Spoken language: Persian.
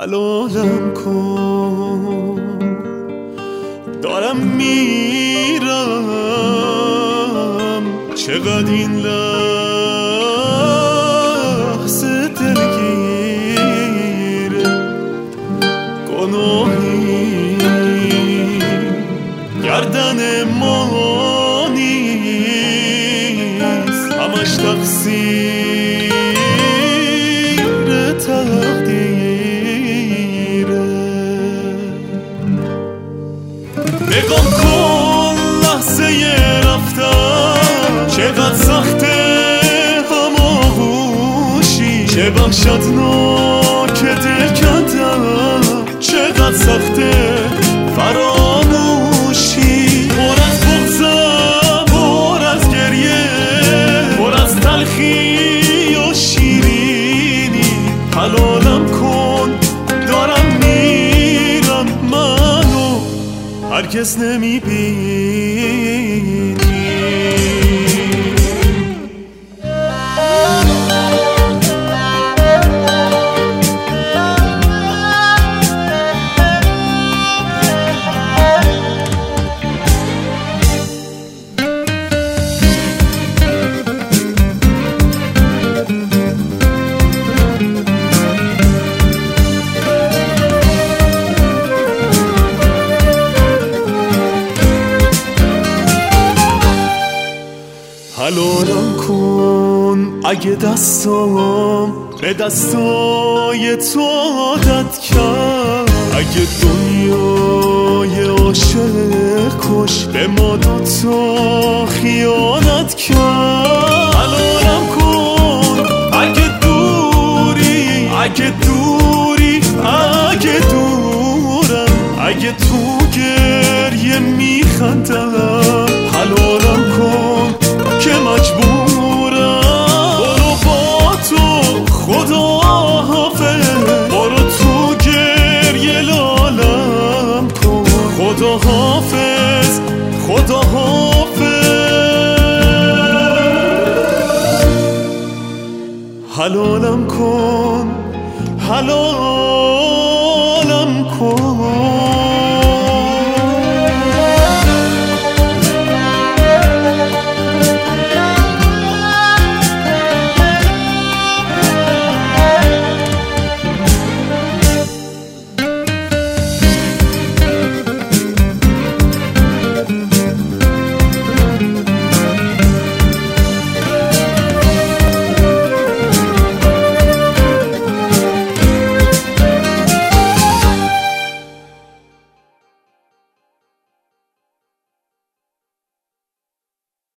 حلالم کن، دارم میرم. چقدر این لحظه دلگیره، گناهی گردن ما نیست، همش تقصیر تقدیره. نگاه کن لحظه رفتن چقدر سخته، هماغوشی چه وحشتناک دل کندن، چقدر سخته فراموشی. پر از بغضم، پر از گریه، پر از تلخی و شیرینی. حلالم کن، دارم میرم، منو هرگز نمیبینی. حلالم کن اگه دستام به دستای تو عادت کرد، اگه دنیای عاشق کش به ما دوتا خیانت کرد. حلالم کن اگه دوری، اگه دوری، اگه دورم، اگه تو گریه میخندم. حلالم کن که مجبورم، برو با تو خدا حافظ، برو تو گریه لالم کن. خدا حافظ، خدا حافظ. حلالم کن، حلال